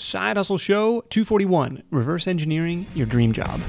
Side Hustle Show 241, Reverse Engineering Your Dream Job.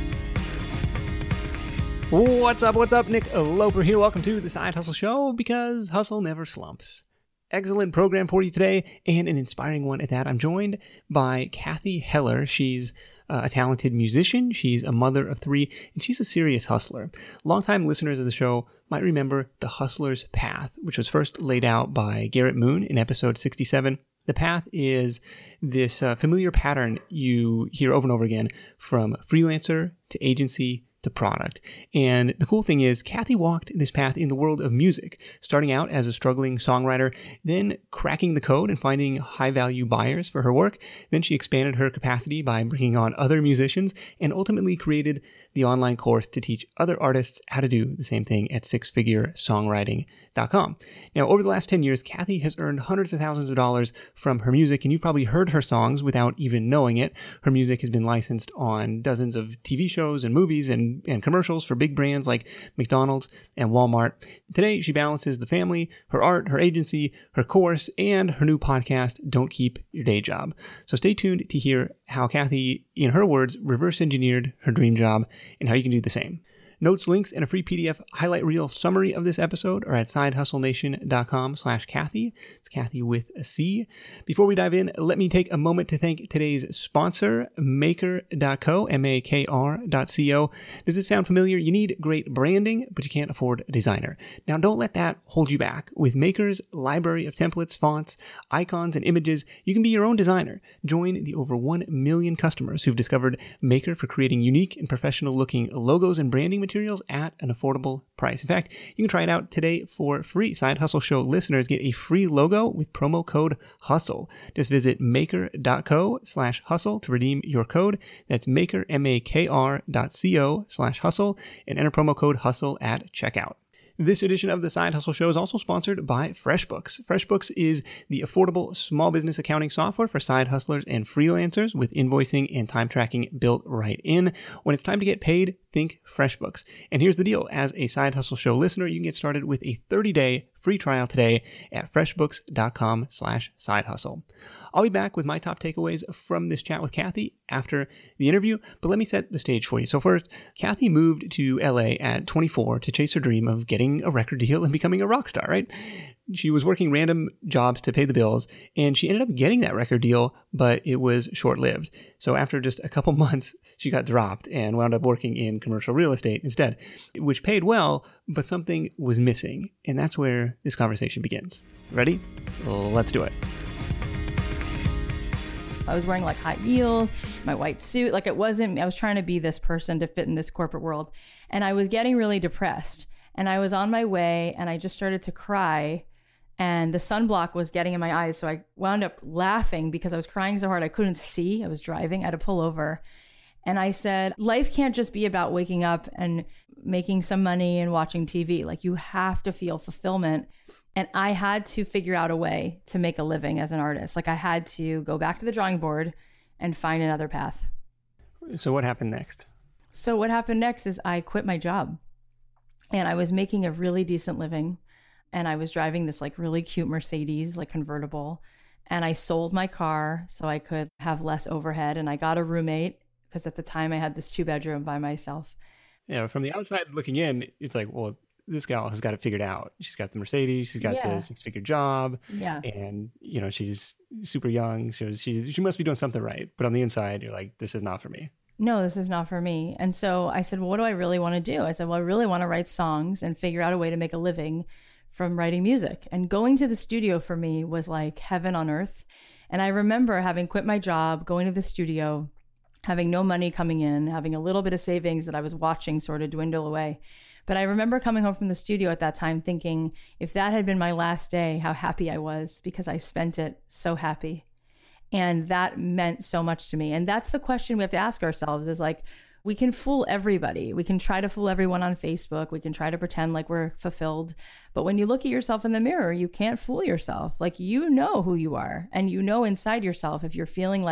What's up? Nick Loper here. Welcome to the Side Hustle Show, because hustle never slumps. Excellent program for you today, and an inspiring one at that. I'm joined by Cathy Heller. She's a talented musician. She's a mother of three, and she's a serious hustler. Longtime listeners of the show might remember the Hustler's Path, which was first laid out by Garrett Moon in episode 67. The path is this familiar pattern you hear over and over again, from freelancer to agency to product. And the cool thing is, Cathy walked this path in the world of music, starting out as a struggling songwriter, then cracking the code and finding high-value buyers for her work. Then she expanded her capacity by bringing on other musicians, and ultimately created the online course to teach other artists how to do the same thing at sixfiguresongwriting.com. Now, over the last 10 years, Cathy has earned hundreds of thousands of dollars from her music, and you've probably heard her songs without even knowing it. Her music has been licensed on dozens of TV shows and movies and commercials for big brands like McDonald's and Walmart. Today, she balances the family, her art, her agency, her course, and her new podcast, Don't Keep Your Day Job. So stay tuned to hear how Cathy, in her words, reverse engineered her dream job, and how you can do the same. Notes, links, and a free PDF highlight reel summary of this episode are at sidehustlenation.com/Cathy. It's Cathy with a C. Before we dive in, let me take a moment to thank today's sponsor, Maker.co, makr.co. Does it sound familiar? You need great branding, but you can't afford a designer. Now, don't let that hold you back. With Maker's library of templates, fonts, icons, and images, you can be your own designer. Join the over 1 million customers who've discovered Maker for creating unique and professional-looking logos and branding materials at an affordable price. In fact, you can try it out today for free. Side Hustle Show listeners get a free logo with promo code HUSTLE. Just visit maker.co/hustle to redeem your code. That's maker, makr.co/hustle, and enter promo code HUSTLE at checkout. This edition of the Side Hustle Show is also sponsored by FreshBooks. FreshBooks is the affordable small business accounting software for side hustlers and freelancers, with invoicing and time tracking built right in. When it's time to get paid, think FreshBooks. And here's the deal. As a Side Hustle Show listener, you can get started with a 30-day free trial today at freshbooks.com/sidehustle. I'll be back with my top takeaways from this chat with Cathy after the interview, but let me set the stage for you. So first, Cathy moved to LA at 24 to chase her dream of getting a record deal and becoming a rock star, right? She was working random jobs to pay the bills, and she ended up getting that record deal, but it was short-lived. So after just a couple months, she got dropped and wound up working in commercial real estate instead, which paid well, but something was missing. And that's where this conversation begins. Ready? Let's do it. I was wearing like high heels, my white suit. I was trying to be this person to fit in this corporate world. And I was getting really depressed. And I was on my way, and I just started to cry. And the sunblock was getting in my eyes. So I wound up laughing because I was crying so hard I couldn't see. I was driving. I had to pull over. And I said, life can't just be about waking up and making some money and watching TV. You have to feel fulfillment. And I had to figure out a way to make a living as an artist. I had to go back to the drawing board and find another path. So what happened next? So what happened next is I quit my job. And I was making a really decent living. And I was driving this really cute Mercedes, convertible. And I sold my car so I could have less overhead. And I got a roommate because at the time I had this 2-bedroom by myself. Yeah, from the outside looking in, it's well, this gal has got it figured out. She's got the Mercedes, she's got the 6-figure job. Yeah. And, she's super young. So she must be doing something right. But on the inside, you're like, this is not for me. No, this is not for me. And so I said, well, what do I really want to do? I said, well, I really want to write songs and figure out a way to make a living from writing music. And going to the studio for me was like heaven on earth. And I remember having quit my job, going to the studio, having no money coming in, having a little bit of savings that I was watching sort of dwindle away. But I remember coming home from the studio at that time thinking, if that had been my last day, how happy I was, because I spent it so happy. And that meant so much to me. And that's the question we have to ask ourselves is we can fool everybody. We can try to fool everyone on Facebook. We can try to pretend like we're fulfilled. But when you look at yourself in the mirror, you can't fool yourself. You know who you are. And you know inside yourself if you're feeling like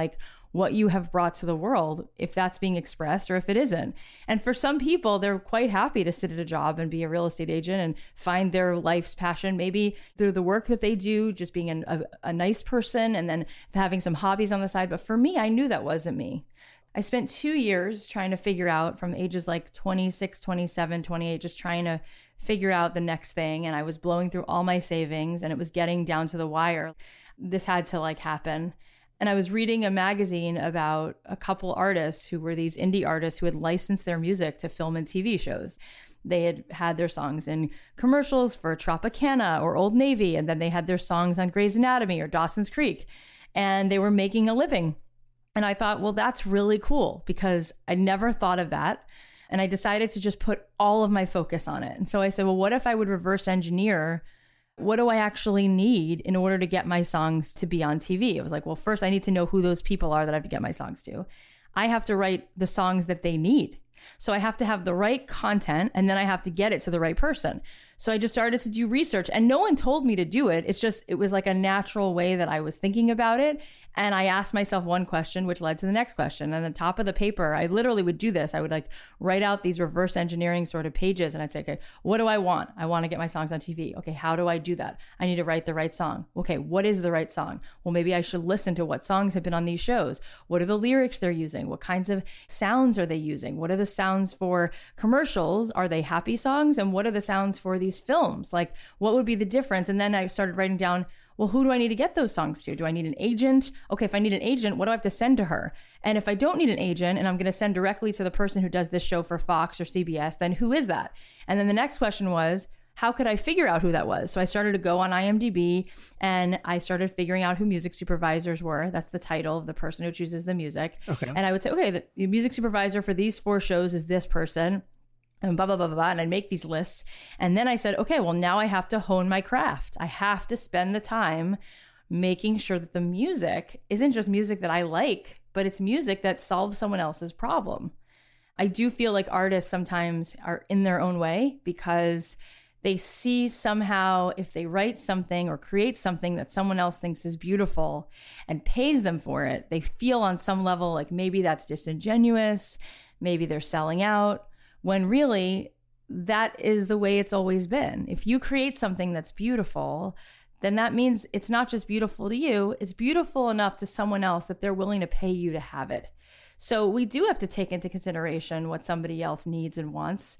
what you have brought to the world, if that's being expressed or if it isn't. And for some people, they're quite happy to sit at a job and be a real estate agent and find their life's passion, maybe through the work that they do, just being a nice person and then having some hobbies on the side. But for me, I knew that wasn't me. I spent 2 years trying to figure out, from ages like 26, 27, 28, just trying to figure out the next thing. And I was blowing through all my savings and it was getting down to the wire. This had to like happen. And I was reading a magazine about a couple artists who were these indie artists who had licensed their music to film and TV shows. They had had their songs in commercials for Tropicana or Old Navy, and then they had their songs on Grey's Anatomy or Dawson's Creek, and they were making a living. And I thought, well, that's really cool because I never thought of that. And I decided to just put all of my focus on it. And so I said, well, what if I would reverse engineer? What do I actually need in order to get my songs to be on TV? I was like, well, first I need to know who those people are that I have to get my songs to. I have to write the songs that they need. So I have to have the right content and then I have to get it to the right person. So I just started to do research and no one told me to do it. It was like a natural way that I was thinking about it. And I asked myself one question, which led to the next question. And on the top of the paper, I literally would do this. I would like write out these reverse engineering sort of pages. And I'd say, okay, what do I want? I want to get my songs on TV. Okay, how do I do that? I need to write the right song. Okay, what is the right song? Well, maybe I should listen to what songs have been on these shows. What are the lyrics they're using? What kinds of sounds are they using? What are the sounds for commercials? Are they happy songs? And what are the sounds for these films? Like, what would be the difference? And then I started writing down, well, who do I need to get those songs to? Do I need an agent? Okay, if I need an agent, what do I have to send to her? And if I don't need an agent and I'm going to send directly to the person who does this show for Fox or CBS, then who is that? And then the next question was, how could I figure out who that was? So I started to go on IMDb and I started figuring out who music supervisors were. That's the title of the person who chooses the music. Okay. And I would say, okay, the music supervisor for these 4 shows is this person. And blah, blah, blah, blah, blah. And I'd make these lists. And then I said, okay, well, now I have to hone my craft. I have to spend the time making sure that the music isn't just music that I like, but it's music that solves someone else's problem. I do feel like artists sometimes are in their own way because they see somehow if they write something or create something that someone else thinks is beautiful and pays them for it, they feel on some level like maybe that's disingenuous, maybe they're selling out. When really, that is the way it's always been. If you create something that's beautiful, then that means it's not just beautiful to you, it's beautiful enough to someone else that they're willing to pay you to have it. So we do have to take into consideration what somebody else needs and wants.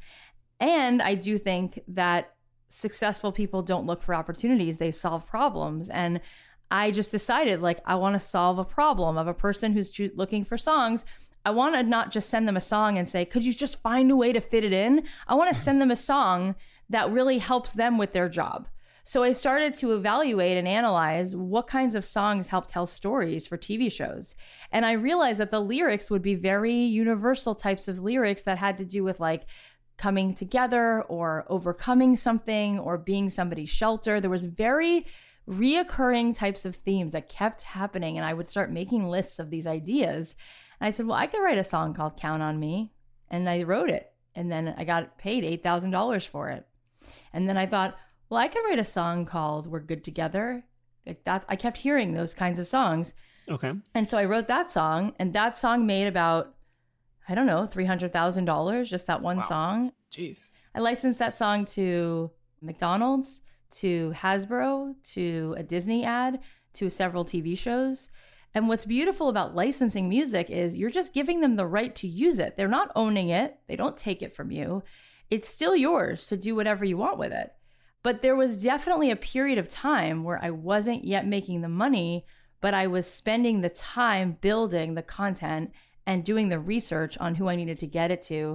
And I do think that successful people don't look for opportunities, they solve problems. And I just decided, like, I want to solve a problem of a person who's looking for songs. I want to not just send them a song and say, could you just find a way to fit it in? I want to send them a song that really helps them with their job. So I started to evaluate and analyze what kinds of songs help tell stories for TV shows. And I realized that the lyrics would be very universal types of lyrics that had to do with like coming together or overcoming something or being somebody's shelter. There was very reoccurring types of themes that kept happening. And I would start making lists of these ideas. And I said, well, I could write a song called Count on Me. And I wrote it. And then I got paid $8,000 for it. And then I thought, well, I could write a song called We're Good Together. Like I kept hearing those kinds of songs. Okay. And so I wrote that song, and that song made about, I don't know, $300,000, just that one song. Jeez. I licensed that song to McDonald's, to Hasbro, to a Disney ad, to several TV shows. And what's beautiful about licensing music is you're just giving them the right to use it. They're not owning it. They don't take it from you. It's still yours to do whatever you want with it. But there was definitely a period of time where I wasn't yet making the money, but I was spending the time building the content and doing the research on who I needed to get it to.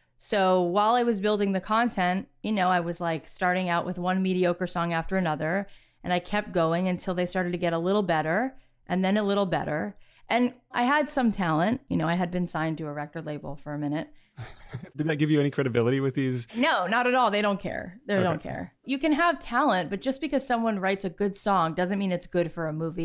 So while I was building the content, I was like starting out with one mediocre song after another, and I kept going until they started to get a little better and then a little better. And I had some talent. I had been signed to a record label for a minute. Did that give you any credibility with these? No, not at all. They don't care. They don't care. You can have talent, but just because someone writes a good song doesn't mean it's good for a movie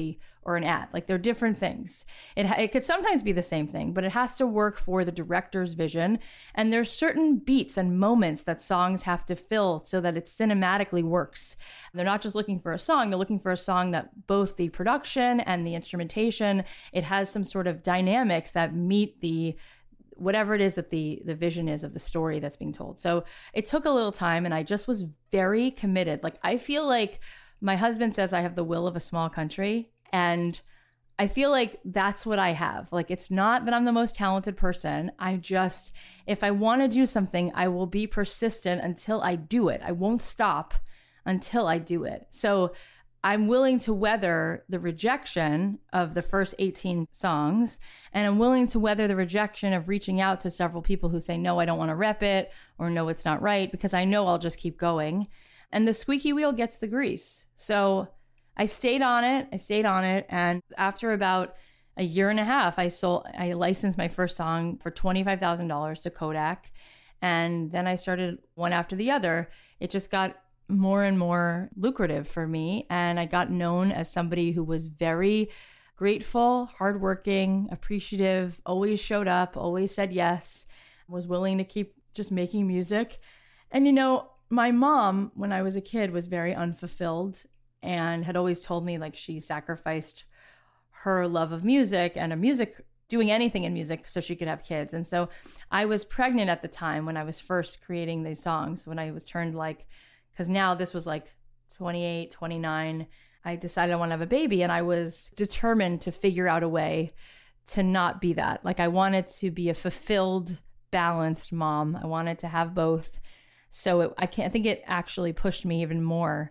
or an ad. Like they're different things. It could sometimes be the same thing, but it has to work for the director's vision. And there's certain beats and moments that songs have to fill so that it cinematically works. They're not just looking for a song, they're looking for a song that both the production and the instrumentation, it has some sort of dynamics that meet the whatever it is that the vision is of the story that's being told. So it took a little time and I just was very committed. Like I feel like my husband says I have the will of a small country, and I feel like that's what I have. Like it's not that I'm the most talented person. If I want to do something, I will be persistent until I do it. I won't stop until I do it. So I'm willing to weather the rejection of the first 18 songs, and I'm willing to weather the rejection of reaching out to several people who say, no, I don't want to rep it, or no, it's not right, because I know I'll just keep going. And the squeaky wheel gets the grease. So I stayed on it. And after about a year and a half, I licensed my first song for $25,000 to Kodak. And then I started one after the other. It just got more and more lucrative for me. And I got known as somebody who was very grateful, hardworking, appreciative, always showed up, always said yes, was willing to keep just making music. And, my mom, when I was a kid, was very unfulfilled and had always told me like she sacrificed her love of music and doing anything in music so she could have kids. And so I was pregnant at the time when I was first creating these songs, when I was turned because now this was like 28, 29, I decided I want to have a baby, and I was determined to figure out a way to not be that. Like I wanted to be a fulfilled, balanced mom. I wanted to have both. So I think it actually pushed me even more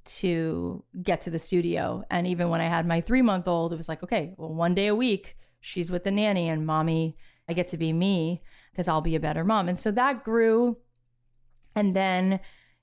to get to the studio. And even when I had my 3-month-old, it was like, okay, well, one day a week, she's with the nanny, and mommy, I get to be me because I'll be a better mom. And so that grew. And then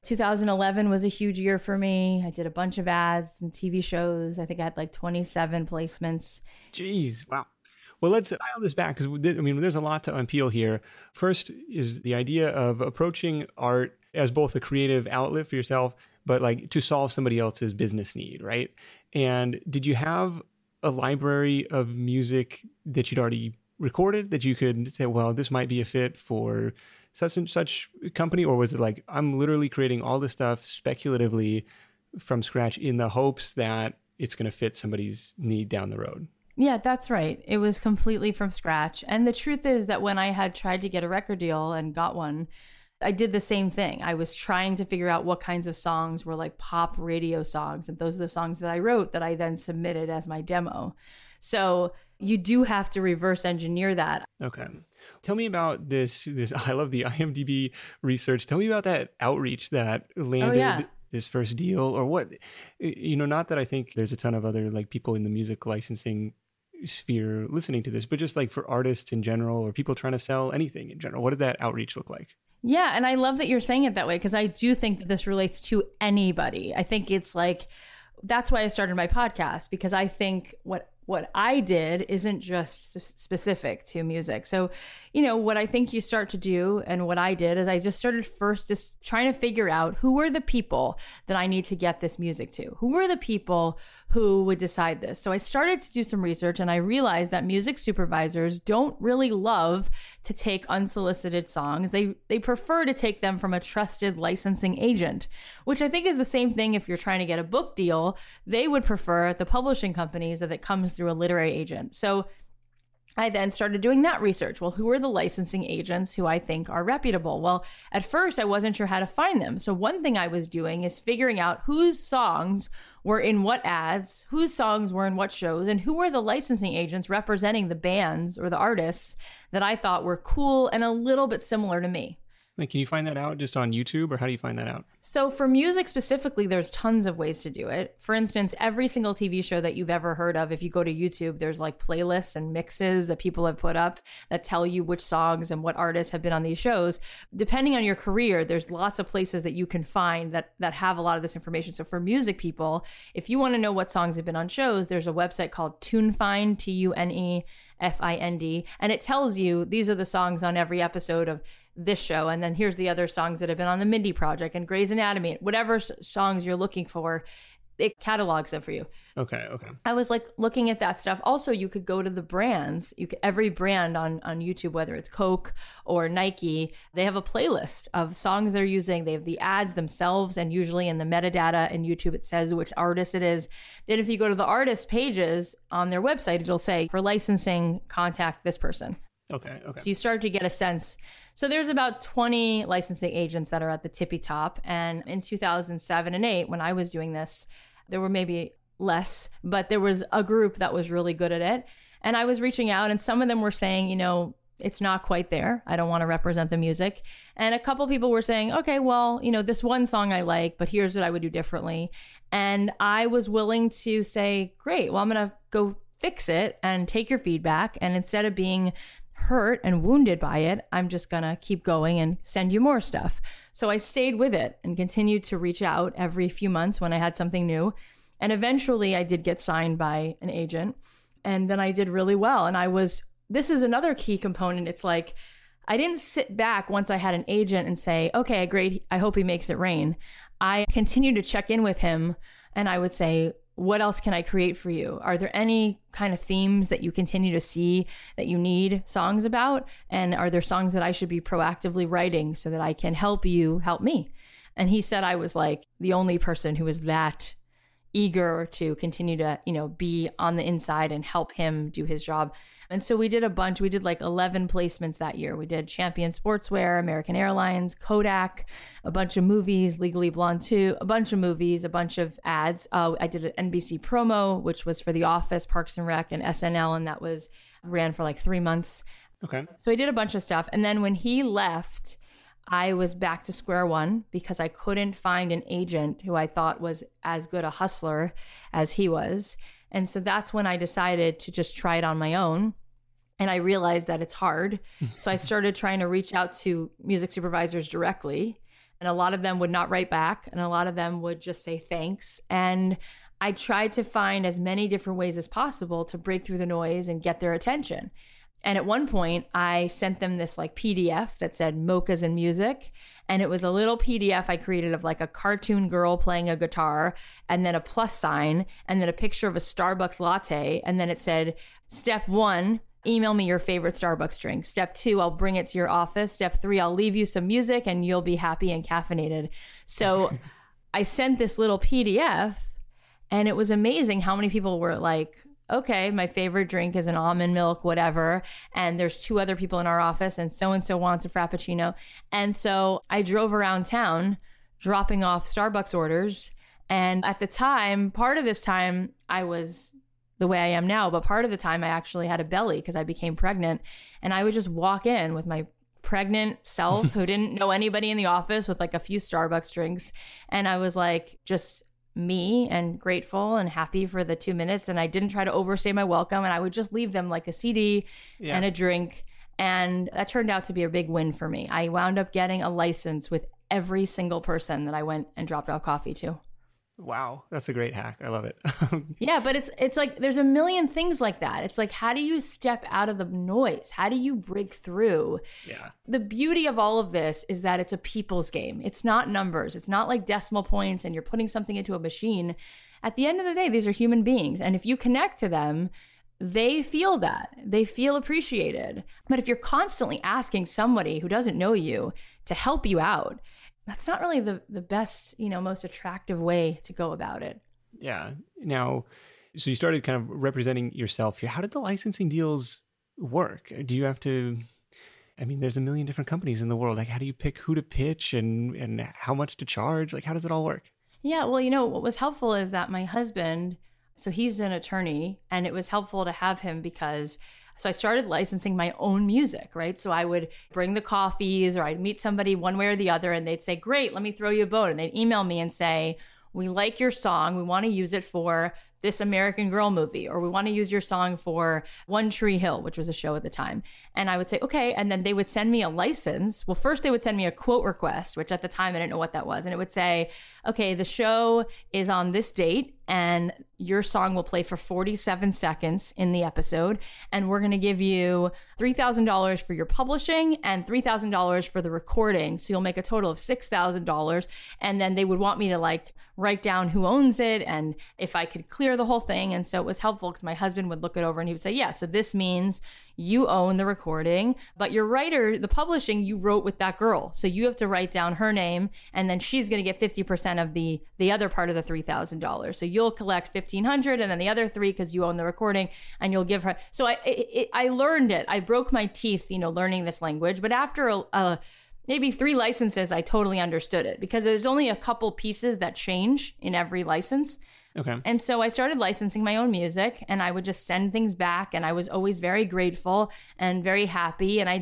2011 was a huge year for me. I did a bunch of ads and TV shows. I think I had like 27 placements. Jeez, wow. Well, let's dial this back because there's a lot to unpeel here. First is the idea of approaching art as both a creative outlet for yourself, but like to solve somebody else's business need, right? And did you have a library of music that you'd already recorded that you could say, well, this might be a fit for such and such company? Or was it like, I'm literally creating all this stuff speculatively from scratch in the hopes that it's going to fit somebody's need down the road? Yeah, that's right. It was completely from scratch. And the truth is that when I had tried to get a record deal and got one, I did the same thing. I was trying to figure out what kinds of songs were like pop radio songs. And those are the songs that I wrote that I then submitted as my demo. So you do have to reverse engineer that. Okay. Tell me about this. I love the IMDb research. Tell me about that outreach that landed this first deal, or what, not that I think there's a ton of other like people in the music licensing sphere listening to this, but just like for artists in general or people trying to sell anything in general, what did that outreach look like? Yeah. And I love that you're saying it that way, because I do think that this relates to anybody. I think it's like, that's why I started my podcast, because I think what I did isn't just specific to music. So, what I think you start to do, and what I did, is I just started first just trying to figure out who are the people that I need to get this music to. Who are the people who would decide this? So I started to do some research, and I realized that music supervisors don't really love to take unsolicited songs. They prefer to take them from a trusted licensing agent, which I think is the same thing if you're trying to get a book deal. They would prefer the publishing companies that it comes through a literary agent. So I then started doing that research. Well, who are the licensing agents who I think are reputable? Well, at first I wasn't sure how to find them. So one thing I was doing is figuring out whose songs were in what ads, whose songs were in what shows, and who were the licensing agents representing the bands or the artists that I thought were cool and a little bit similar to me. Like, can you find that out just on YouTube, or how do you find that out? So for music specifically, there's tons of ways to do it. For instance, every single TV show that you've ever heard of, if you go to YouTube, there's like playlists and mixes that people have put up that tell you which songs and what artists have been on these shows. Depending on your career, there's lots of places that you can find that have a lot of this information. So for music people, if you want to know what songs have been on shows, there's a website called TuneFind, TUNEFIND, and it tells you these are the songs on every episode of this show, and then here's the other songs that have been on the Mindy Project and Grey's Anatomy, whatever songs you're looking for. it catalogs it for you. Okay. I was like looking at that stuff. Also, you could go to the brands. Every brand on YouTube, whether it's Coke or Nike, they have a playlist of songs they're using. They have the ads themselves, and usually in the metadata in YouTube, it says which artist it is. Then if you go to the artist pages on their website, it'll say, for licensing, contact this person. Okay. So you start to get a sense. So there's about 20 licensing agents that are at the tippy top. And in 2007 and 8, when I was doing this, there were maybe less, but there was a group that was really good at it. And I was reaching out, and some of them were saying, it's not quite there. I don't want to represent the music. And a couple people were saying, okay, well, this one song I like, but here's what I would do differently. And I was willing to say, great, well, I'm going to go fix it and take your feedback. And instead of being hurt and wounded by it, I'm just going to keep going and send you more stuff. So I stayed with it and continued to reach out every few months when I had something new. And eventually I did get signed by an agent, and then I did really well. And this is another key component. It's like, I didn't sit back once I had an agent and say, okay, great, I hope he makes it rain. I continued to check in with him, and I would say, what else can I create for you? Are there any kind of themes that you continue to see that you need songs about? And are there songs that I should be proactively writing so that I can help you help me? And he said I was like the only person who was that eager to continue to, be on the inside and help him do his job. And so we did a bunch. We did like 11 placements that year. We did Champion Sportswear, American Airlines, Kodak, a bunch of movies, Legally Blonde 2, a bunch of movies, a bunch of ads. I did an NBC promo, which was for The Office, Parks and Rec, and SNL, and that ran for like 3 months. Okay. So I did a bunch of stuff. And then when he left, I was back to square one because I couldn't find an agent who I thought was as good a hustler as he was. And so that's when I decided to just try it on my own. And I realized that it's hard. So I started trying to reach out to music supervisors directly. And a lot of them would not write back. And a lot of them would just say thanks. And I tried to find as many different ways as possible to break through the noise and get their attention. And at one point, I sent them this like PDF that said Mochas and Music. And it was a little PDF I created of like a cartoon girl playing a guitar, and then a plus sign, and then a picture of a Starbucks latte. And then it said, step 1, email me your favorite Starbucks drink. Step 2, I'll bring it to your office. Step 3, I'll leave you some music and you'll be happy and caffeinated. So I sent this little PDF, and it was amazing how many people were like, okay, my favorite drink is an almond milk, whatever. And there's 2 other people in our office, and so wants a Frappuccino. And so I drove around town dropping off Starbucks orders. And at the time, part of this time, I was the way I am now, but part of the time I actually had a belly because I became pregnant. And I would just walk in with my pregnant self who didn't know anybody in the office with like a few Starbucks drinks. And I was like, just me and grateful and happy for the 2 minutes. And I didn't try to overstay my welcome. And I would just leave them like a CD and a drink. And that turned out to be a big win for me. I wound up getting a license with every single person that I went and dropped off coffee to. Wow, that's a great hack. I love it. Yeah, but it's like there's a million things like that. It's like, how do you step out of the noise? How do you break through? Yeah. The beauty of all of this is that it's a people's game. It's not numbers. It's not like decimal points and you're putting something into a machine. At the end of the day, these are human beings. And if you connect to them, they feel that. They feel appreciated. But if you're constantly asking somebody who doesn't know you to help you out, that's not really the best, most attractive way to go about it. Yeah. Now, so you started kind of representing yourself here. How did the licensing deals work? Do you have to, there's a million different companies in the world. Like, how do you pick who to pitch and how much to charge? Like, how does it all work? Yeah. Well, what was helpful is that my husband, so he's an attorney, and it was helpful to have him because so I started licensing my own music, right? So I would bring the coffees, or I'd meet somebody one way or the other, and they'd say, great, let me throw you a bone. And they'd email me and say, we like your song. We want to use it for this American Girl movie, or we want to use your song for One Tree Hill, which was a show at the time. And I would say, okay. And then they would send me a license. Well, first they would send me a quote request, which at the time I didn't know what that was. And it would say, okay, the show is on this date. and your song will play for 47 seconds in the episode. And we're going to give you $3,000 for your publishing and $3,000 for the recording. So you'll make a total of $6,000. And then they would want me to like write down who owns it and if I could clear the whole thing. And so it was helpful because my husband would look it over and he would say, yeah, so this means you own the recording, but your writer, the publishing, you wrote with that girl. So you have to write down her name and then she's going to get 50% of the other part of the $3,000. So you'll collect $1,500 and then the other $3 because you own the recording and you'll give her. So I learned it. I broke my teeth, learning this language, but after maybe 3 licenses, I totally understood it because there's only a couple pieces that change in every license. Okay. And so I started licensing my own music and I would just send things back and I was always very grateful and very happy. And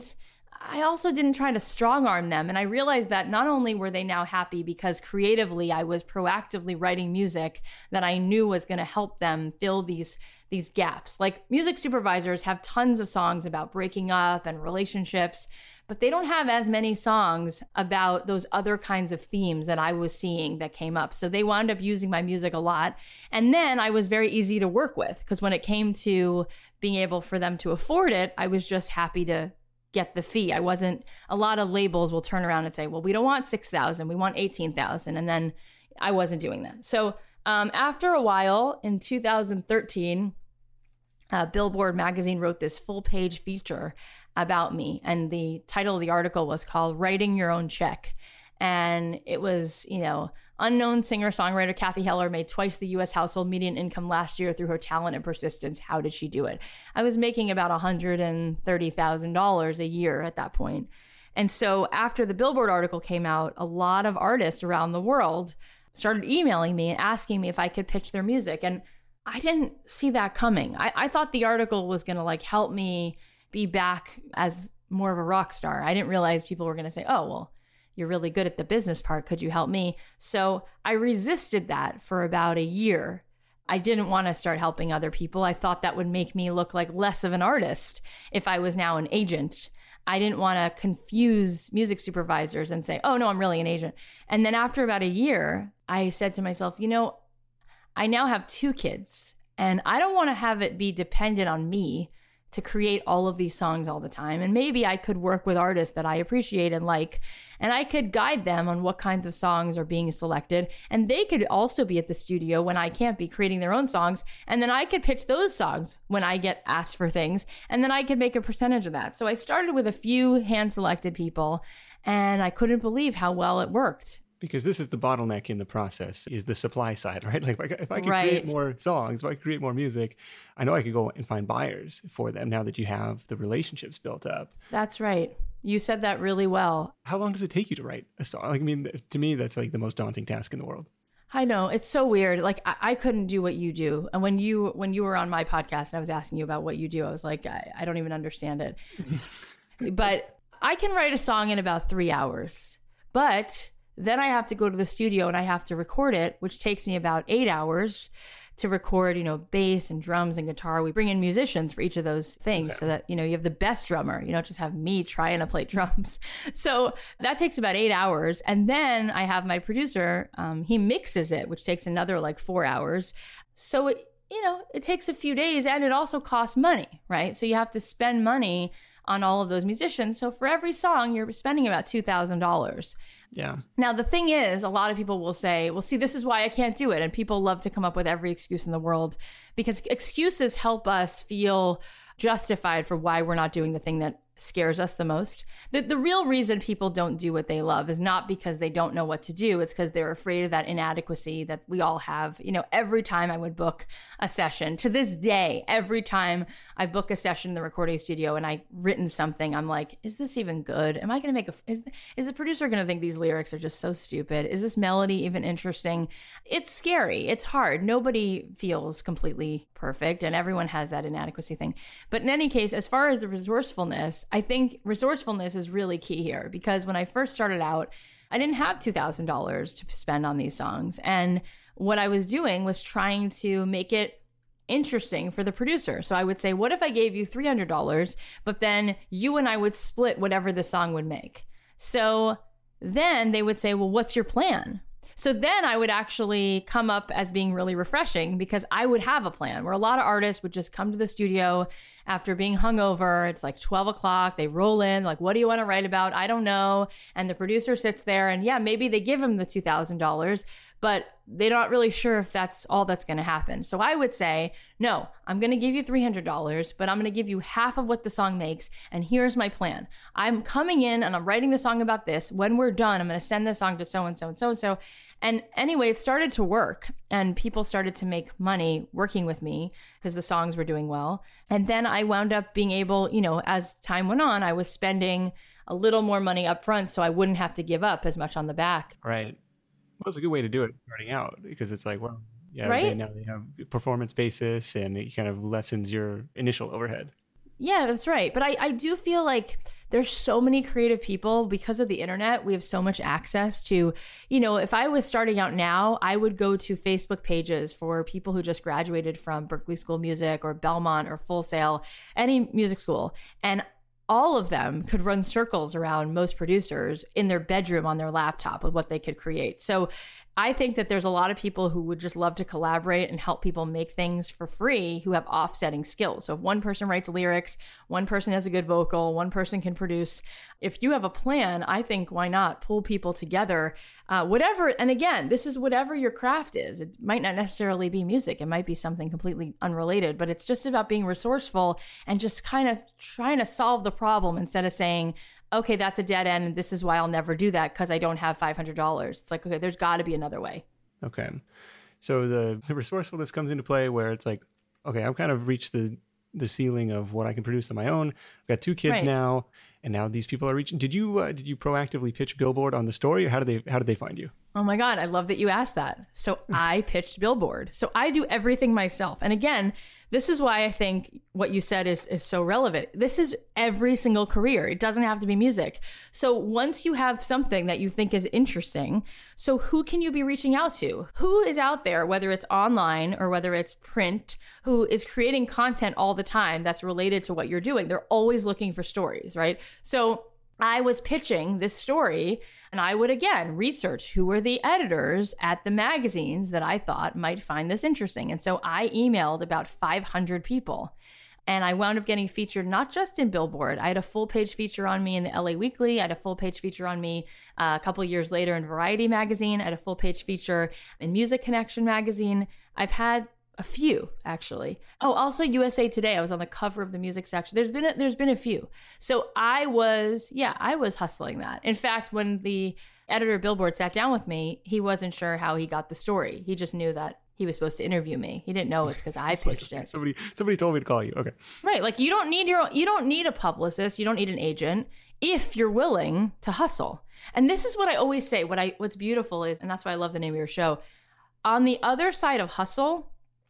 I also didn't try to strong arm them. And I realized that not only were they now happy because creatively I was proactively writing music that I knew was going to help them fill these gaps. Like music supervisors have tons of songs about breaking up and relationships, but they don't have as many songs about those other kinds of themes that I was seeing that came up. So they wound up using my music a lot. And then I was very easy to work with because when it came to being able for them to afford it, I was just happy to get the fee. A lot of labels will turn around and say, well, we don't want 6,000, we want 18,000. And then I wasn't doing that. So after a while in 2013, Billboard magazine wrote this full page feature about me. And the title of the article was called Writing Your Own Check. And it was, unknown singer-songwriter Cathy Heller made twice the U.S. household median income last year through her talent and persistence. How did she do it? I was making about $130,000 a year at that point. And so after the Billboard article came out, a lot of artists around the world started emailing me and asking me if I could pitch their music. And I didn't see that coming. I thought the article was going to help me be back as more of a rock star. I didn't realize people were going to say, oh, well, you're really good at the business part. Could you help me? So I resisted that for about a year. I didn't want to start helping other people. I thought that would make me look like less of an artist if I was now an agent. I didn't want to confuse music supervisors and say, oh, no, I'm really an agent. And then after about a year, I said to myself, I now have 2 kids and I don't want to have it be dependent on me to create all of these songs all the time. And maybe I could work with artists that I appreciate and like, and I could guide them on what kinds of songs are being selected. And they could also be at the studio when I can't be creating their own songs. And then I could pitch those songs when I get asked for things. And then I could make a percentage of that. So I started with a few hand-selected people and I couldn't believe how well it worked. Because this is the bottleneck in the process, is the supply side, right? Like if I could create more songs, if I could create more music, I know I could go and find buyers for them now that you have the relationships built up. That's right. You said that really well. How long does it take you to write a song? To me, that's like the most daunting task in the world. I know. It's so weird. Like I couldn't do what you do. And when you were on my podcast and I was asking you about what you do, I was like, I don't even understand it. But I can write a song in about 3 hours. But then I have to go to the studio and I have to record it, which takes me about 8 hours to record, bass and drums and guitar. We bring in musicians for each of those things so that, you have the best drummer. You don't just have me trying to play drums. So that takes about 8 hours. And then I have my producer, he mixes it, which takes another 4 hours. So it takes a few days and it also costs money, right? So you have to spend money on all of those musicians. So for every song, you're spending about $2,000. Yeah. Now, the thing is, a lot of people will say, well, see, this is why I can't do it. And people love to come up with every excuse in the world because excuses help us feel justified for why we're not doing the thing that scares us the most. The real reason people don't do what they love is not because they don't know what to do. It's because they're afraid of that inadequacy that we all have. Every time I would book a session, to this day, every time I book a session in the recording studio and I've written something, I'm like, is this even good? Am I going to make is the producer going to think these lyrics are just so stupid? Is this melody even interesting? It's scary. It's hard. Nobody feels completely perfect and everyone has that inadequacy thing. But in any case, as far as the resourcefulness, I think resourcefulness is really key here because when I first started out, I didn't have $2,000 to spend on these songs. And what I was doing was trying to make it interesting for the producer. So I would say, what if I gave you $300, but then you and I would split whatever the song would make? So then they would say, well, what's your plan? So then I would actually come up as being really refreshing because I would have a plan where a lot of artists would just come to the studio after being hungover. It's like 12 o'clock. They roll in like, what do you want to write about? I don't know. And the producer sits there and yeah, maybe they give him the $2,000, but they're not really sure if that's all that's going to happen. So I would say, no, I'm going to give you $300, but I'm going to give you half of what the song makes. And here's my plan. I'm coming in and I'm writing the song about this. When we're done, I'm going to send the song to so-and-so and so-and-so. And anyway, it started to work and people started to make money working with me because the songs were doing well. And then I wound up being able, as time went on, I was spending a little more money up front so I wouldn't have to give up as much on the back. Right. Well, it's a good way to do it starting out because it's like, well, yeah, right? Now they have performance basis and it kind of lessens your initial overhead. Yeah, that's right. But I do feel like there's so many creative people because of the internet. We have so much access to, if I was starting out now, I would go to Facebook pages for people who just graduated from Berklee School of Music or Belmont or Full Sail, any music school. And all of them could run circles around most producers in their bedroom on their laptop with what they could create. So I think that there's a lot of people who would just love to collaborate and help people make things for free who have offsetting skills. So if one person writes lyrics, one person has a good vocal, one person can produce. If you have a plan, I think why not pull people together, whatever. And again, this is whatever your craft is. It might not necessarily be music. It might be something completely unrelated, but it's just about being resourceful and just kind of trying to solve the problem instead of saying, okay, that's a dead end. And this is why I'll never do that because I don't have $500. It's like, okay, there's got to be another way. Okay. So the resourcefulness comes into play where it's like, okay, I've kind of reached the ceiling of what I can produce on my own. I've got 2 kids now, and now these people are reaching. Did you proactively pitch Billboard on the story, or how did they find you? Oh my God, I love that you asked that. So I pitched Billboard. So I do everything myself. And again, this is why I think what you said is so relevant. This is every single career. It doesn't have to be music. So once you have something that you think is interesting, so who can you be reaching out to? Who is out there, whether it's online or whether it's print, who is creating content all the time that's related to what you're doing? They're always looking for stories, right? So I was pitching this story and I would again research who were the editors at the magazines that I thought might find this interesting. And so I emailed about 500 people and I wound up getting featured not just in Billboard. I had a full page feature on me in the LA Weekly. I had a full page feature on me a couple of years later in Variety magazine. I had a full page feature in Music Connection magazine. I've had a few, actually. Oh, also USA Today. I was on the cover of the music section. There's been a few. So I was hustling that. In fact, when the editor of Billboard sat down with me, he wasn't sure how he got the story. He just knew that he was supposed to interview me. He didn't know it's because I pitched it. Somebody told me to call you. Okay. Right. Like you don't need a publicist. You don't need an agent if you're willing to hustle. And this is what I always say. What's beautiful is, and that's why I love the name of your show, on the other side of hustle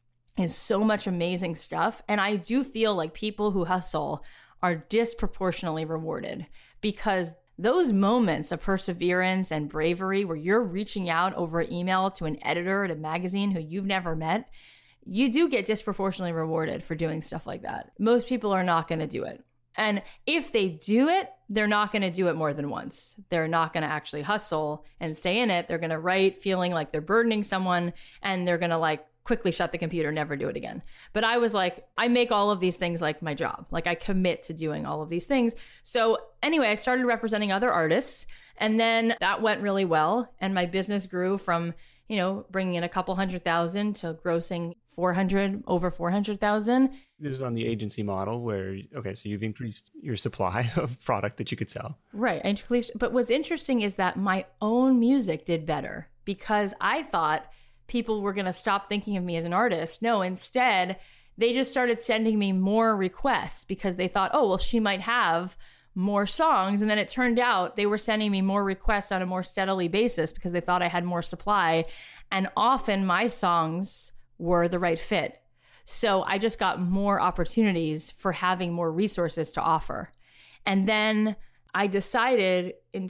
is so much amazing stuff. And I do feel like people who hustle are disproportionately rewarded because those moments of perseverance and bravery where you're reaching out over email to an editor at a magazine who you've never met, you do get disproportionately rewarded for doing stuff like that. Most people are not going to do it. And if they do it, they're not going to do it more than once. They're not going to actually hustle and stay in it. They're going to write feeling like they're burdening someone and they're going to quickly shut the computer, never do it again. But I was like, I make all of these things like my job. Like I commit to doing all of these things. So anyway, I started representing other artists and then that went really well. And my business grew from, bringing in a couple 100,000 to grossing over 400,000. This is on the agency model where, okay, so you've increased your supply of product that you could sell. Right. But what's interesting is that my own music did better because I thought people were going to stop thinking of me as an artist. No, instead, they just started sending me more requests because they thought, oh, well, she might have more songs. And then it turned out they were sending me more requests on a more steadily basis because they thought I had more supply. And often my songs were the right fit. So I just got more opportunities for having more resources to offer. And then I decided in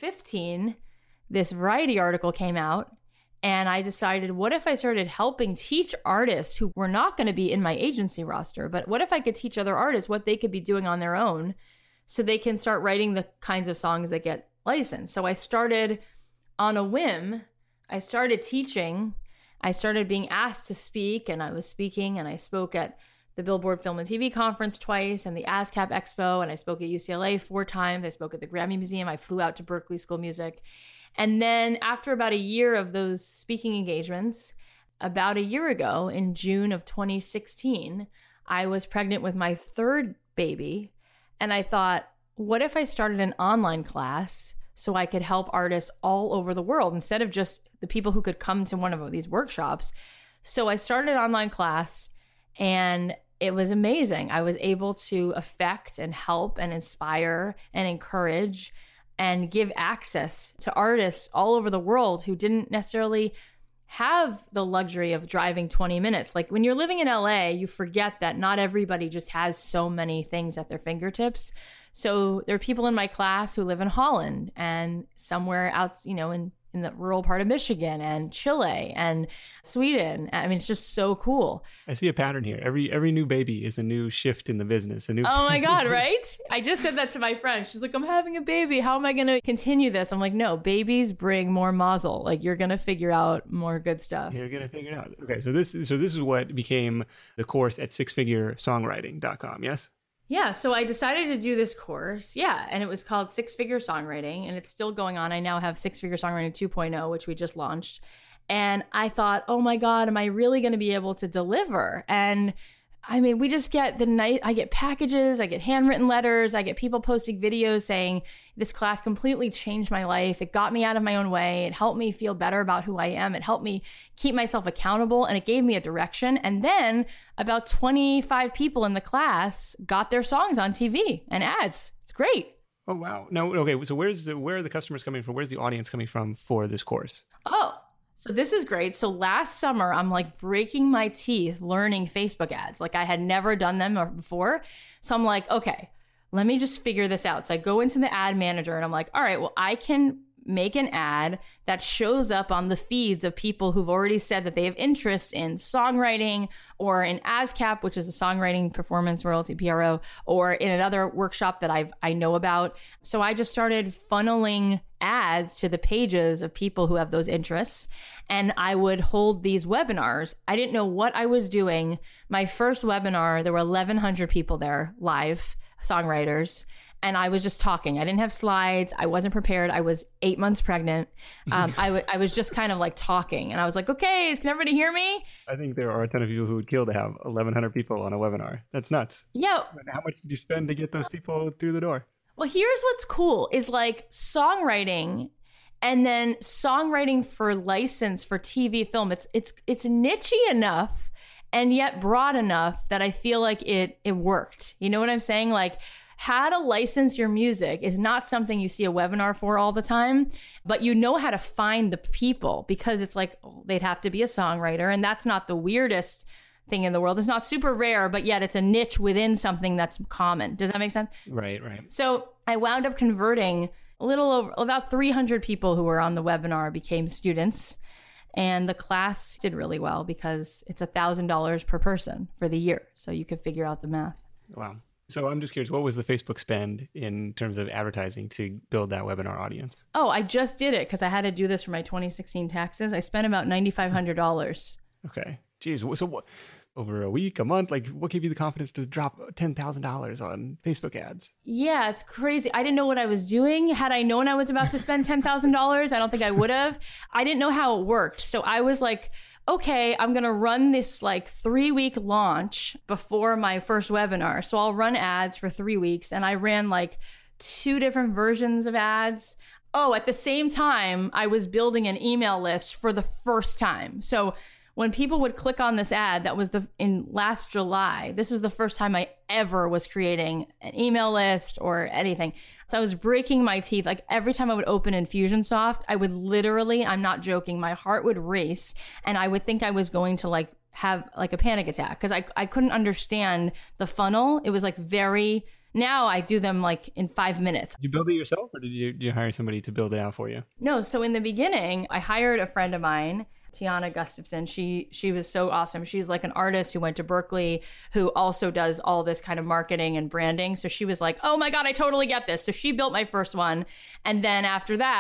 2015, this Variety article came out. And I decided, what if I started helping teach artists who were not going to be in my agency roster, but what if I could teach other artists what they could be doing on their own so they can start writing the kinds of songs that get licensed? So I started on a whim. I started teaching. I started being asked to speak, and I was speaking, and I spoke at the Billboard Film and TV Conference twice and the ASCAP Expo, and I spoke at UCLA 4 times. I spoke at the Grammy Museum. I flew out to Berklee School of Music. And then after about a year of those speaking engagements, about a year ago in June of 2016, I was pregnant with my 3rd baby. And I thought, what if I started an online class so I could help artists all over the world instead of just the people who could come to one of these workshops? So I started an online class, and it was amazing. I was able to affect and help and inspire and encourage and give access to artists all over the world who didn't necessarily have the luxury of driving 20 minutes. Like when you're living in LA, you forget that not everybody just has so many things at their fingertips. So there are people in my class who live in Holland and somewhere out, in the rural part of Michigan and Chile and Sweden. I mean, it's just so cool. I see a pattern here. Every new baby is a new shift in the business. Oh my God, right? I just said that to my friend. She's like, I'm having a baby. How am I going to continue this? I'm like, no, babies bring more mazel. Like you're going to figure out more good stuff. You're going to figure it out. Okay. So this is what became the course at sixfiguresongwriting.com. Yes? Yeah, so I decided to do this course. Yeah, and it was called Six Figure Songwriting, and it's still going on. I now have Six Figure Songwriting 2.0, which we just launched. And I thought, oh my God, am I really going to be able to deliver? And I mean, we just get I get packages, I get handwritten letters, I get people posting videos saying this class completely changed my life. It got me out of my own way. It helped me feel better about who I am. It helped me keep myself accountable, and it gave me a direction. And then about 25 people in the class got their songs on TV and ads. It's great. Oh, wow. No, okay. So where are the customers coming from? Where's the audience coming from for this course? Oh, so this is great. So last summer, I'm like breaking my teeth learning Facebook ads. Like I had never done them before. So I'm like, okay, let me just figure this out. So I go into the ad manager and I'm like, all right, well, I can make an ad that shows up on the feeds of people who've already said that they have interest in songwriting or in ASCAP, which is a songwriting performance royalty PRO, or in another workshop that I know about. So I just started funneling ads to the pages of people who have those interests. And I would hold these webinars. I didn't know what I was doing. My first webinar, there were 1,100 people there, live songwriters. And I was just talking. I didn't have slides. I wasn't prepared. I was 8 months pregnant. I was just kind of like talking. And I was like, okay, can everybody hear me? I think there are a ton of people who would kill to have 1,100 people on a webinar. That's nuts. Yeah. How much did you spend to get those people through the door? Well, here's what's cool is like songwriting and then songwriting for license for TV film. It's niche-y enough and yet broad enough that I feel like it worked. You know what I'm saying? Like, how to license your music is not something you see a webinar for all the time, but you know how to find the people because it's like, they'd have to be a songwriter. And that's not the weirdest thing in the world. It's not super rare, but yet it's a niche within something that's common. Does that make sense? Right. So I wound up converting a little over about 300 people who were on the webinar became students. And the class did really well because it's $1,000 per person for the year. So you could figure out the math. Wow. So I'm just curious, what was the Facebook spend in terms of advertising to build that webinar audience? Oh, I just did it because I had to do this for my 2016 taxes. I spent about $9,500. Okay. Geez. So what, over a week, a month, like what gave you the confidence to drop $10,000 on Facebook ads? Yeah, it's crazy. I didn't know what I was doing. Had I known I was about to spend $10,000, I don't think I would have. I didn't know how it worked. So I was like, okay, I'm going to run this like 3-week launch before my first webinar. So I'll run ads for 3 weeks. And I ran like 2 different versions of ads. Oh, at the same time, I was building an email list for the first time. So when people would click on this ad, that was in last July, this was the first time I ever was creating an email list or anything. So I was breaking my teeth. Like every time I would open Infusionsoft, I would literally, I'm not joking, my heart would race and I would think I was going to like have like a panic attack because I couldn't understand the funnel. It was like now I do them like in 5 minutes. Did you build it yourself or did you hire somebody to build it out for you? No. So in the beginning, I hired a friend of mine, Tiana Gustafson. She was so awesome. She's like an artist who went to Berklee, who also does all this kind of marketing and branding. So she was like, oh my God, I totally get this. So she built my first one. And then after that,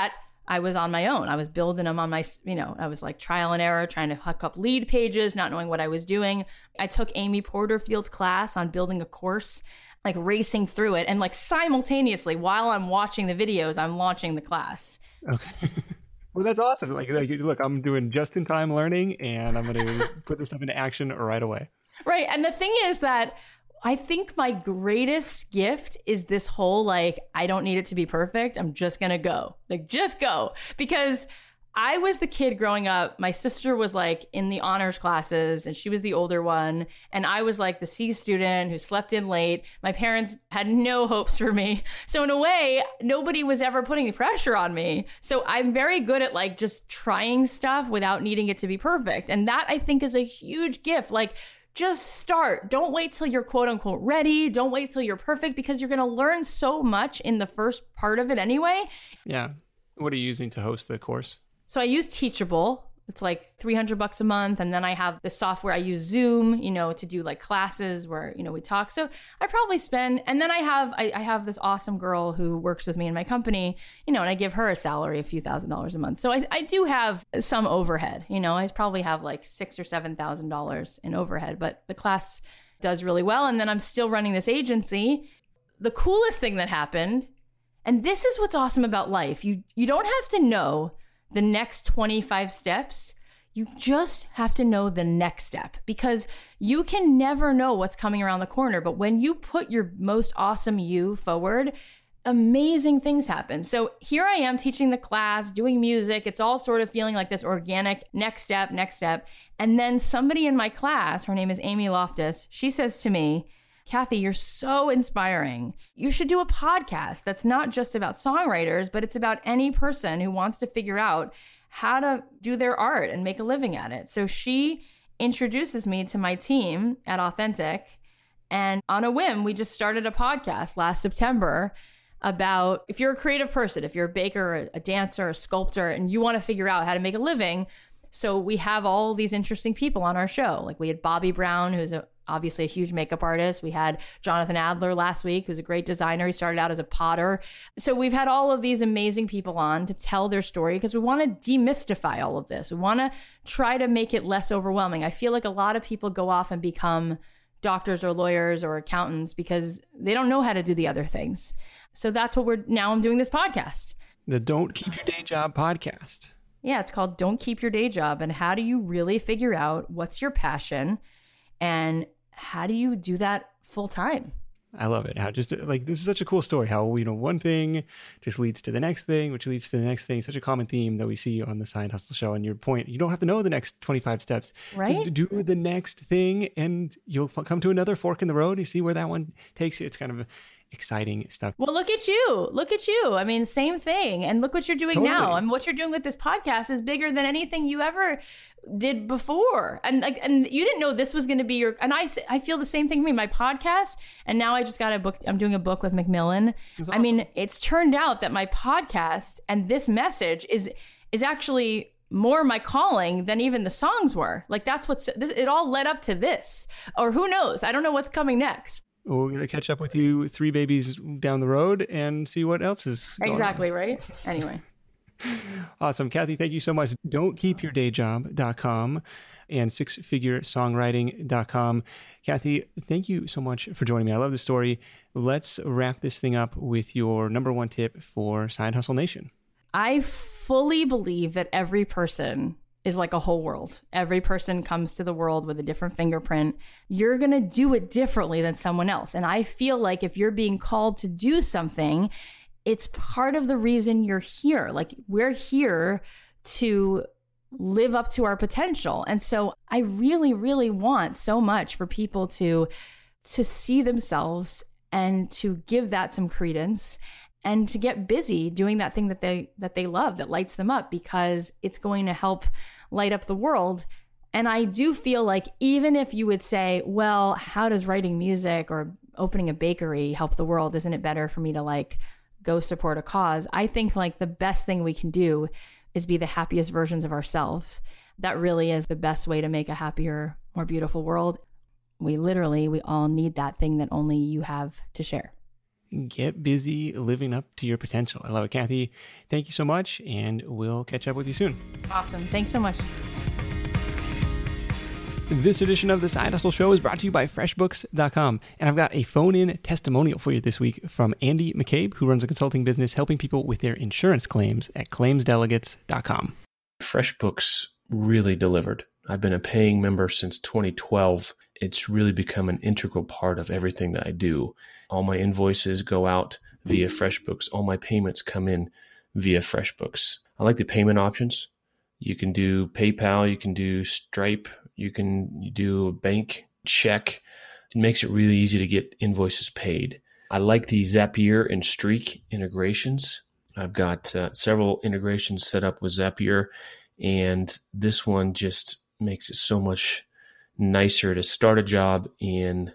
I was on my own. I was building them on my, I was like trial and error, trying to hook up lead pages, not knowing what I was doing. I took Amy Porterfield's class on building a course, like racing through it. And like simultaneously, while I'm watching the videos, I'm launching the class. Okay. Well, that's awesome. Like, look, I'm doing just-in-time learning, and I'm going to put this stuff into action right away. Right. And the thing is that I think my greatest gift is this whole, like, I don't need it to be perfect. I'm just going to go. Like, just go. Because I was the kid growing up. My sister was like in the honors classes and she was the older one. And I was like the C student who slept in late. My parents had no hopes for me. So in a way, nobody was ever putting the pressure on me. So I'm very good at like just trying stuff without needing it to be perfect. And that I think is a huge gift. Like, just start. Don't wait till you're quote unquote ready. Don't wait till you're perfect, because you're going to learn so much in the first part of it anyway. Yeah. What are you using to host the course? So I use Teachable. It's like $300 a month. And then I have the software. I use Zoom, to do like classes where, we talk. So I probably spend, and then I have this awesome girl who works with me in my company, and I give her a salary, a few $1,000s a month. So I do have some overhead, I probably have like $6,000 or $7,000 in overhead, but the class does really well. And then I'm still running this agency. The coolest thing that happened, and this is what's awesome about life. You don't have to know the next 25 steps. You just have to know the next step, because you can never know what's coming around the corner. But when you put your most awesome you forward, amazing things happen. So here I am teaching the class, doing music. It's all sort of feeling like this organic next step. And then somebody in my class, her name is Amy Loftus, she says to me, Kathy, you're so inspiring. You should do a podcast that's not just about songwriters, but it's about any person who wants to figure out how to do their art and make a living at it. So she introduces me to my team at Authentic. And on a whim, we just started a podcast last September about if you're a creative person, if you're a baker, a dancer, a sculptor, and you want to figure out how to make a living. So we have all these interesting people on our show. Like we had Bobby Brown, who's obviously a huge makeup artist. We had Jonathan Adler last week, who's a great designer. He started out as a potter. So we've had all of these amazing people on to tell their story, because we want to demystify all of this. We want to try to make it less overwhelming. I feel like a lot of people go off and become doctors or lawyers or accountants because they don't know how to do the other things. So that's what I'm doing this podcast. The Don't Keep Your Day Job podcast. Yeah, it's called Don't Keep Your Day Job. And how do you really figure out what's your passion and how do you do that full time? I love it. How just like, this is such a cool story, how, one thing just leads to the next thing, which leads to the next thing. Such a common theme that we see on the Side Hustle Show. And your point, you don't have to know the next 25 steps. Right? Just do the next thing and you'll come to another fork in the road. You see where that one takes you. It's kind of exciting stuff. Well, look at you. I mean, same thing. And look what you're doing now. I mean, what you're doing with this podcast is bigger than anything you ever did before. And you didn't know this was going to be and I feel the same thing for me, my podcast. And now I just got a book. I'm doing a book with Macmillan. Awesome. I mean, it's turned out that my podcast and this message is actually more my calling than even the songs were. Like it all led up to this, or who knows? I don't know what's coming next. We're going to catch up with you 3 babies down the road and see what else is going exactly on. Right. Anyway. Awesome. Kathy, thank you so much. Don'tKeepYourDayJob.com and sixfiguresongwriting.com. Kathy, thank you so much for joining me. I love the story. Let's wrap this thing up with your number one tip for Side Hustle Nation. I fully believe that every person is like a whole world. Every person comes to the world with a different fingerprint. You're going to do it differently than someone else. And I feel like if you're being called to do something, it's part of the reason you're here. Like we're here to live up to our potential. And so I really, really want so much for people to see themselves and to give that some credence and to get busy doing that thing that they love, that lights them up, because it's going to help light up the world. And I do feel like even if you would say, well, how does writing music or opening a bakery help the world? Isn't it better for me to like go support a cause? I think like the best thing we can do is be the happiest versions of ourselves. That really is the best way to make a happier, more beautiful world. We all need that thing that only you have to share. get busy living up to your potential. I love it. Kathy, thank you so much, and we'll catch up with you soon. Awesome. Thanks so much. This edition of the Side Hustle Show is brought to you by FreshBooks.com. And I've got a phone-in testimonial for you this week from Andy McCabe, who runs a consulting business helping people with their insurance claims at ClaimsDelegates.com. FreshBooks really delivered. I've been a paying member since 2012. It's really become an integral part of everything that I do. All my invoices go out via FreshBooks. All my payments come in via FreshBooks. I like the payment options. You can do PayPal, you can do Stripe, you can do a bank check. It makes it really easy to get invoices paid. I like the Zapier and Streak integrations. I've got several integrations set up with Zapier, and this one just makes it so much nicer to start a job in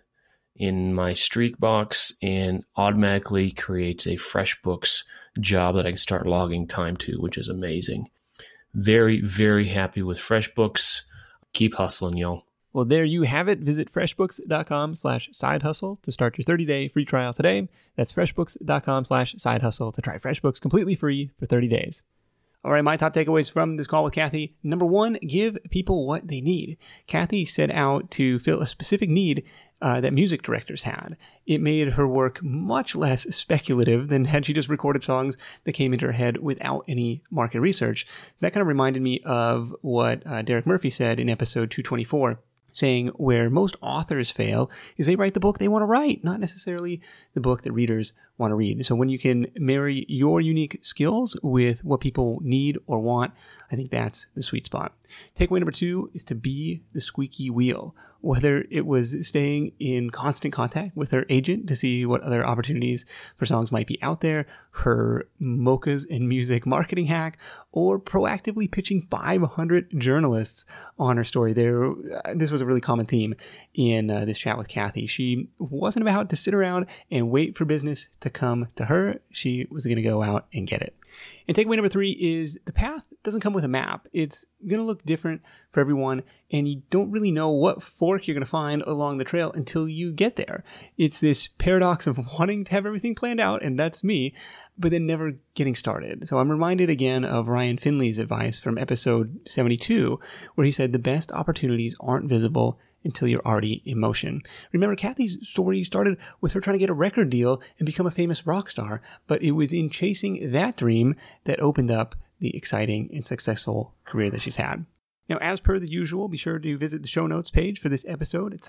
my Streak box and automatically creates a FreshBooks job that I can start logging time to, which is amazing. Very, very happy with FreshBooks. Keep hustling, y'all. Well, there you have it. Visit freshbooks.com/sidehustle to start your 30-day free trial today. That's freshbooks.com/sidehustle to try FreshBooks completely free for 30 days. All right, my top takeaways from this call with Kathy. Number one, give people what they need. Kathy set out to fill a specific need that music directors had. It made her work much less speculative than had she just recorded songs that came into her head without any market research. That kind of reminded me of what Derek Murphy said in episode 224. Saying where most authors fail is they write the book they want to write, not necessarily the book that readers want to read. So when you can marry your unique skills with what people need or want, I think that's the sweet spot. Takeaway number two is to be the squeaky wheel. Whether it was staying in constant contact with her agent to see what other opportunities for songs might be out there, her mochas and music marketing hack, or proactively pitching 500 journalists on her story. This was a really common theme in this chat with Kathy. She wasn't about to sit around and wait for business to come to her. She was going to go out and get it. And takeaway number three is the path doesn't come with a map. It's going to look different for everyone, and you don't really know what fork you're going to find along the trail until you get there. It's this paradox of wanting to have everything planned out, and that's me, but then never getting started. So I'm reminded again of Ryan Finley's advice from episode 72, where he said the best opportunities aren't visible until you're already in motion. Remember, Kathy's story started with her trying to get a record deal and become a famous rock star, but it was in chasing that dream that opened up the exciting and successful career that she's had. Now, as per the usual, be sure to visit the show notes page for this episode at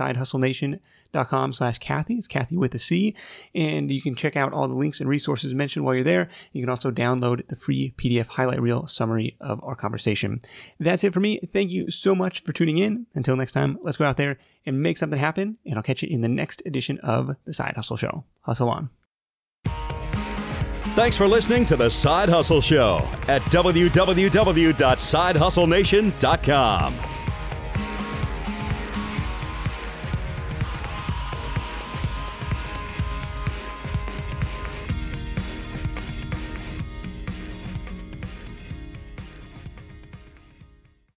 sidehustlenation.com/Kathy. It's Kathy with a C. And you can check out all the links and resources mentioned while you're there. You can also download the free PDF highlight reel summary of our conversation. That's it for me. Thank you so much for tuning in. Until next time, let's go out there and make something happen. And I'll catch you in the next edition of The Side Hustle Show. Hustle on. Thanks for listening to The Side Hustle Show at www.sidehustlenation.com.